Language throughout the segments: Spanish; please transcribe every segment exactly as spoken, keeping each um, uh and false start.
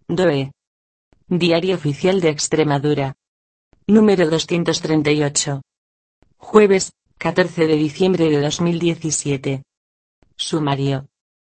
D O E. Diario Oficial de Extremadura. Número doscientos treinta y ocho. Jueves, catorce de diciembre de dos mil diecisiete. Sumario.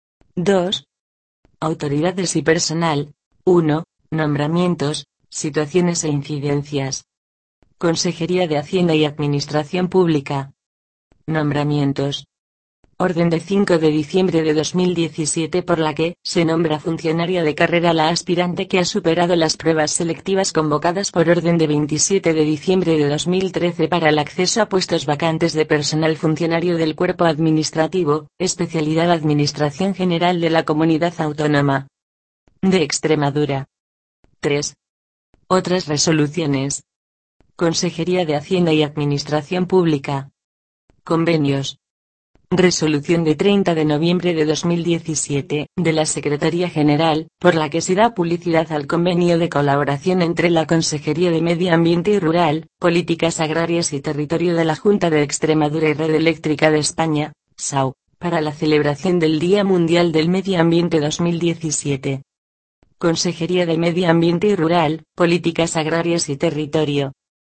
dos. Autoridades y personal. uno. Nombramientos, situaciones e incidencias. Consejería de Hacienda y Administración Pública. Nombramientos. Orden de cinco de diciembre de dos mil diecisiete por la que se nombra funcionaria de carrera la aspirante que ha superado las pruebas selectivas convocadas por orden de veintisiete de diciembre de dos mil trece para el acceso a puestos vacantes de personal funcionario del Cuerpo Administrativo, especialidad Administración General de la Comunidad Autónoma de Extremadura. tres. Otras resoluciones. Consejería de Hacienda y Administración Pública. Convenios. Resolución de treinta de noviembre de dos mil diecisiete, de la Secretaría General, por la que se da publicidad al convenio de colaboración entre la Consejería de Medio Ambiente y Rural, Políticas Agrarias y Territorio de la Junta de Extremadura y Red Eléctrica de España, S A U, para la celebración del Día Mundial del Medio Ambiente dos mil diecisiete. Consejería de Medio Ambiente y Rural, Políticas Agrarias y Territorio.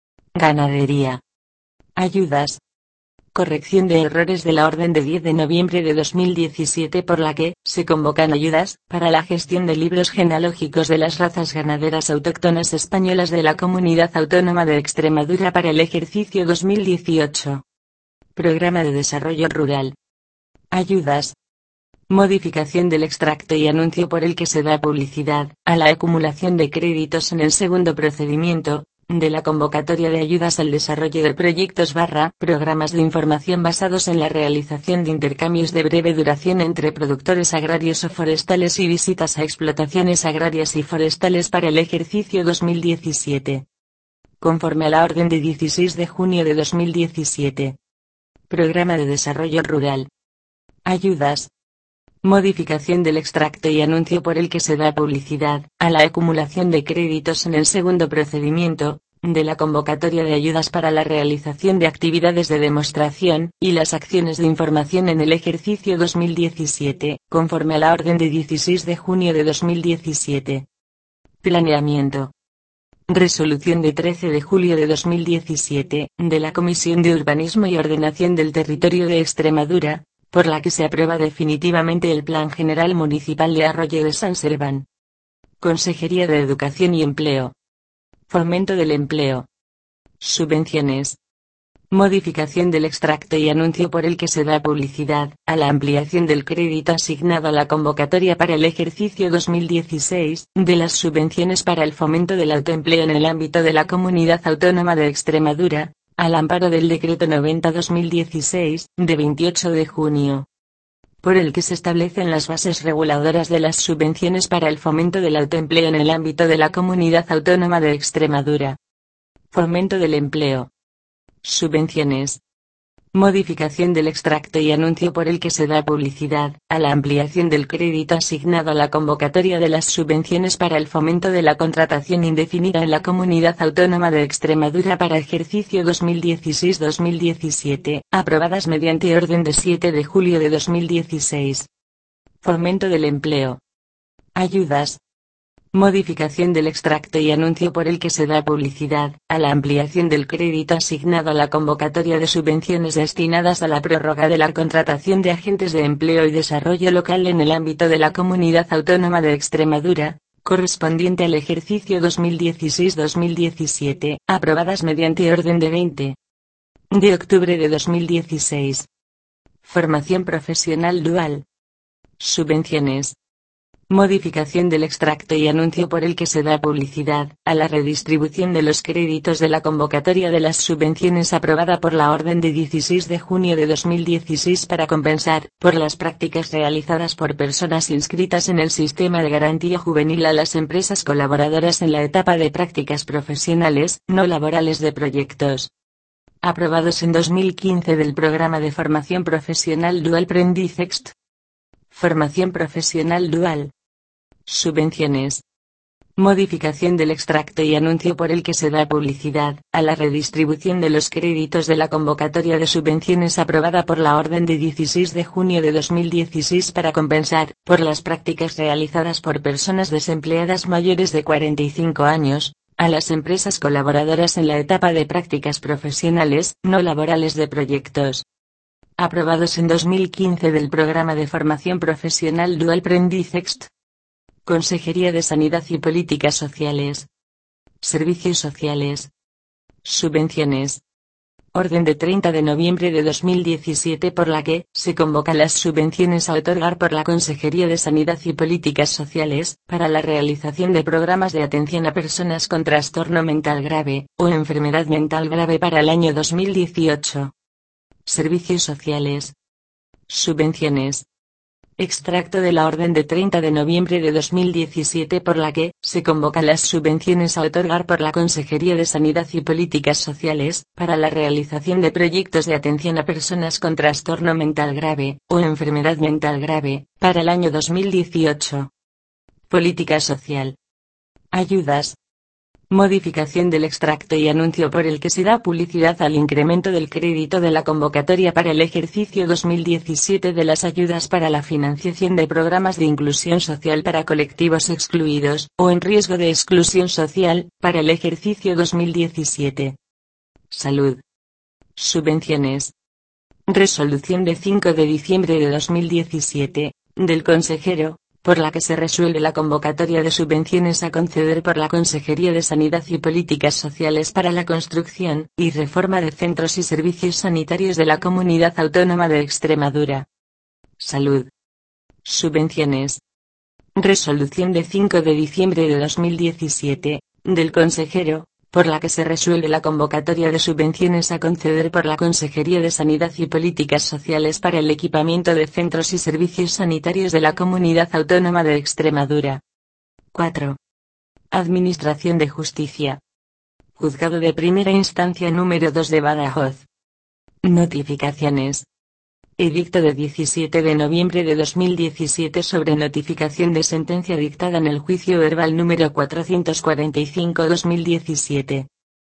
Ganadería. Ayudas. Corrección de errores de la orden de diez de noviembre de dos mil diecisiete por la que se convocan ayudas para la gestión de libros genealógicos de las razas ganaderas autóctonas españolas de la Comunidad Autónoma de Extremadura para el ejercicio dos mil dieciocho. Programa de Desarrollo Rural. Ayudas. Modificación del extracto y anuncio por el que se da publicidad a la acumulación de créditos en el segundo procedimiento de la convocatoria de ayudas al desarrollo de proyectos barra programas de información basados en la realización de intercambios de breve duración entre productores agrarios o forestales y visitas a explotaciones agrarias y forestales para el ejercicio dos mil diecisiete. Conforme a la orden de dieciséis de junio de dos mil diecisiete. Programa de Desarrollo Rural. Ayudas. Modificación del extracto y anuncio por el que se da publicidad a la acumulación de créditos en el segundo procedimiento de la convocatoria de ayudas para la realización de actividades de demostración y las acciones de información en el ejercicio dos mil diecisiete, conforme a la orden de dieciséis de junio de dos mil diecisiete. Planeamiento. Resolución de trece de julio de dos mil diecisiete, de la Comisión de Urbanismo y Ordenación del Territorio de Extremadura, por la que se aprueba definitivamente el Plan General Municipal de Arroyo de San Serván. Consejería de Educación y Empleo. Fomento del Empleo. Subvenciones. Modificación del extracto y anuncio por el que se da publicidad a la ampliación del crédito asignado a la convocatoria para el ejercicio dos mil dieciséis, de las subvenciones para el fomento del autoempleo en el ámbito de la Comunidad Autónoma de Extremadura, al amparo del Decreto noventa barra dos mil dieciséis, de veintiocho de junio, por el que se establecen las bases reguladoras de las subvenciones para el fomento del autoempleo en el ámbito de la Comunidad Autónoma de Extremadura. Fomento del empleo. Subvenciones. Modificación del extracto y anuncio por el que se da publicidad a la ampliación del crédito asignado a la convocatoria de las subvenciones para el fomento de la contratación indefinida en la Comunidad Autónoma de Extremadura para ejercicio dos mil dieciséis dos mil diecisiete, aprobadas mediante orden de siete de julio de dos mil dieciséis. Fomento del empleo. Ayudas. Modificación del extracto y anuncio por el que se da publicidad a la ampliación del crédito asignado a la convocatoria de subvenciones destinadas a la prórroga de la contratación de agentes de empleo y desarrollo local en el ámbito de la Comunidad Autónoma de Extremadura, correspondiente al ejercicio dos mil dieciséis dos mil diecisiete, aprobadas mediante orden de veinte de octubre de dos mil dieciséis. Formación profesional dual. Subvenciones. Modificación del extracto y anuncio por el que se da publicidad a la redistribución de los créditos de la convocatoria de las subvenciones aprobada por la orden de dieciséis de junio de dos mil dieciséis para compensar por las prácticas realizadas por personas inscritas en el sistema de garantía juvenil a las empresas colaboradoras en la etapa de prácticas profesionales no laborales de proyectos aprobados en dos mil quince del programa de formación profesional dual Prendicext. Formación profesional dual. Subvenciones. Modificación del extracto y anuncio por el que se da publicidad a la redistribución de los créditos de la convocatoria de subvenciones aprobada por la Orden de dieciséis de junio de dos mil dieciséis para compensar por las prácticas realizadas por personas desempleadas mayores de cuarenta y cinco años, a las empresas colaboradoras en la etapa de prácticas profesionales no laborales de proyectos aprobados en dos mil quince del Programa de Formación Profesional Dual Prendicext. Consejería de Sanidad y Políticas Sociales. Servicios Sociales. Subvenciones. Orden de treinta de noviembre de dos mil diecisiete por la que se convocan las subvenciones a otorgar por la Consejería de Sanidad y Políticas Sociales para la realización de programas de atención a personas con trastorno mental grave o enfermedad mental grave para el año dos mil dieciocho. Servicios Sociales. Subvenciones. Extracto de la Orden de treinta de noviembre de dos mil diecisiete por la que se convocan las subvenciones a otorgar por la Consejería de Sanidad y Políticas Sociales para la realización de proyectos de atención a personas con trastorno mental grave o enfermedad mental grave para el año dos mil dieciocho. Política social. Ayudas. Modificación del extracto y anuncio por el que se da publicidad al incremento del crédito de la convocatoria para el ejercicio dos mil diecisiete de las ayudas para la financiación de programas de inclusión social para colectivos excluidos o en riesgo de exclusión social para el ejercicio dos mil diecisiete. Salud. Subvenciones. Resolución de cinco de diciembre de dos mil diecisiete, del consejero, por la que se resuelve la convocatoria de subvenciones a conceder por la Consejería de Sanidad y Políticas Sociales para la construcción y reforma de centros y servicios sanitarios de la Comunidad Autónoma de Extremadura. Salud. Subvenciones. Resolución de cinco de diciembre de dos mil diecisiete, del consejero, por la que se resuelve la convocatoria de subvenciones a conceder por la Consejería de Sanidad y Políticas Sociales para el equipamiento de centros y servicios sanitarios de la Comunidad Autónoma de Extremadura. cuatro. Administración de Justicia. Juzgado de Primera Instancia número dos de Badajoz. Notificaciones. Edicto de diecisiete de noviembre de dos mil diecisiete sobre notificación de sentencia dictada en el juicio verbal número cuatrocientos cuarenta y cinco barra dos mil diecisiete.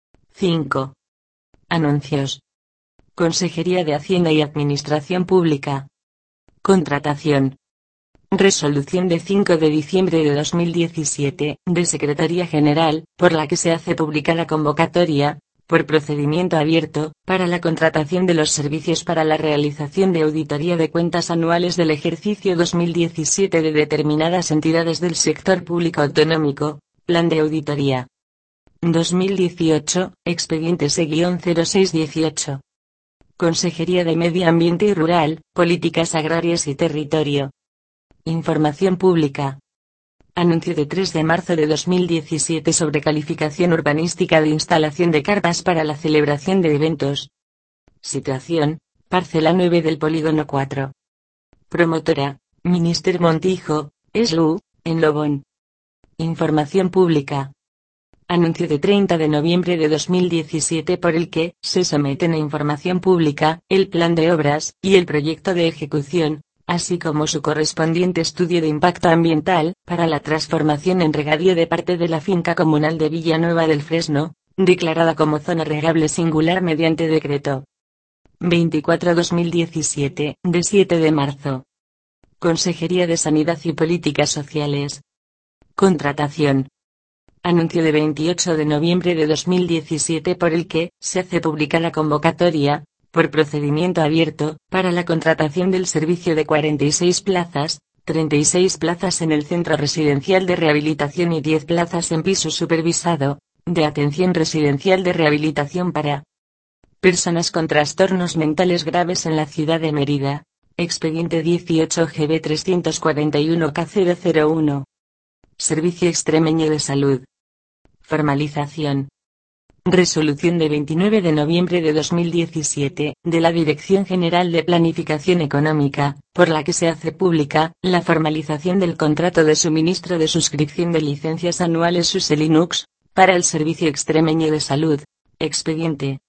cinco. Anuncios. Consejería de Hacienda y Administración Pública. Contratación. Resolución de cinco de diciembre de dos mil diecisiete, de Secretaría General, por la que se hace pública la convocatoria, por procedimiento abierto, para la contratación de los servicios para la realización de auditoría de cuentas anuales del ejercicio dos mil diecisiete de determinadas entidades del sector público autonómico, Plan de Auditoría. dos mil dieciocho, expediente C cero seis dieciocho. Consejería de Medio Ambiente y Rural, Políticas Agrarias y Territorio. Información Pública. Anuncio de tres de marzo de dos mil diecisiete sobre calificación urbanística de instalación de carpas para la celebración de eventos. Situación, parcela nueve del polígono cuatro. Promotora, Minister Montijo, S L U, en Lobón. Información Pública. Anuncio de treinta de noviembre de dos mil diecisiete por el que se someten a información pública el plan de obras y el proyecto de ejecución, así como su correspondiente estudio de impacto ambiental, para la transformación en regadío de parte de la finca comunal de Villanueva del Fresno, declarada como zona regable singular mediante decreto veinticuatro barra dos mil diecisiete, de siete de marzo. Consejería de Sanidad y Políticas Sociales. Contratación. Anuncio de veintiocho de noviembre de dos mil diecisiete por el que se hace pública la convocatoria, por procedimiento abierto, para la contratación del servicio de cuarenta y seis plazas, treinta y seis plazas en el Centro Residencial de Rehabilitación y diez plazas en piso supervisado, de atención residencial de rehabilitación para personas con trastornos mentales graves en la ciudad de Mérida, expediente dieciocho G B trescientos cuarenta y uno K cero cero uno. Servicio Extremeño de Salud. Formalización. Resolución de veintinueve de noviembre de dos mil diecisiete, de la Dirección General de Planificación Económica, por la que se hace pública la formalización del contrato de suministro de suscripción de licencias anuales SUSE Linux, para el Servicio Extremeño de Salud, expediente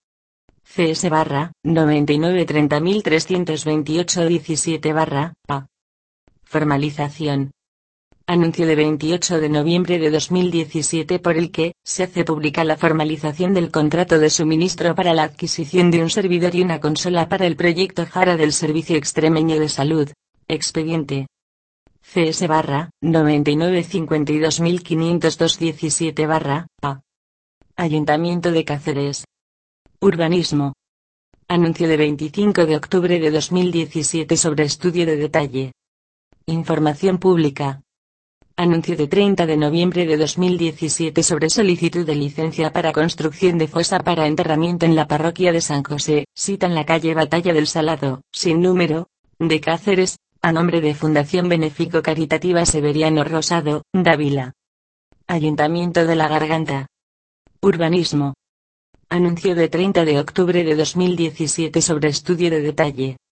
C S barra noventa y nueve treinta mil trescientos veintiocho diecisiete barra A. Formalización. Anuncio de veintiocho de noviembre de dos mil diecisiete por el que se hace pública la formalización del contrato de suministro para la adquisición de un servidor y una consola para el proyecto Jara del Servicio Extremeño de Salud. Expediente C S barra noventa y nueve cincuenta y dos mil quinientos dos diecisiete barra A. Ayuntamiento de Cáceres. Urbanismo. Anuncio de veinticinco de octubre de dos mil diecisiete sobre estudio de detalle. Información pública. Anuncio de treinta de noviembre de dos mil diecisiete sobre solicitud de licencia para construcción de fosa para enterramiento en la parroquia de San José, sita en la calle Batalla del Salado, sin número, de Cáceres, a nombre de Fundación Benéfico Caritativa Severiano Rosado, Dávila. Ayuntamiento de la Garganta. Urbanismo. Anuncio de treinta de octubre de dos mil diecisiete sobre estudio de detalle.